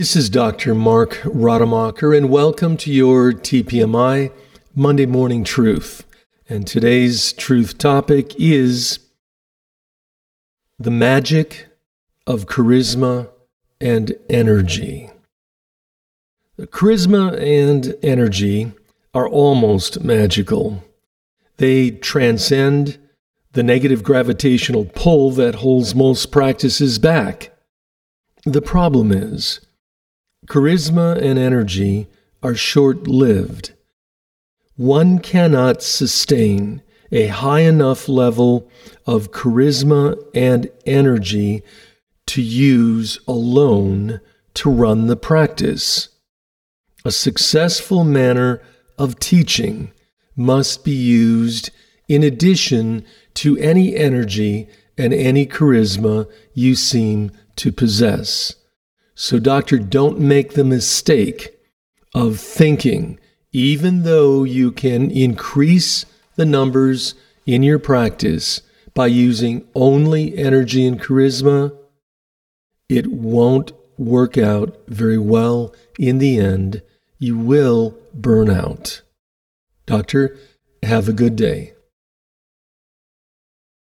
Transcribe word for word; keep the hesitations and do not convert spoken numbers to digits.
This is Doctor Mark Rademacher, and welcome to your T P M I Monday Morning Truth. And today's truth topic is the magic of charisma and energy. The charisma and energy are almost magical. They transcend the negative gravitational pull that holds most practices back. The problem is, charisma and energy are short-lived. One cannot sustain a high enough level of charisma and energy to use alone to run the practice. A successful manner of teaching must be used in addition to any energy and any charisma you seem to possess. So, doctor, don't make the mistake of thinking, even though you can increase the numbers in your practice by using only energy and charisma, it won't work out very well in the end. You will burn out. Doctor, have a good day.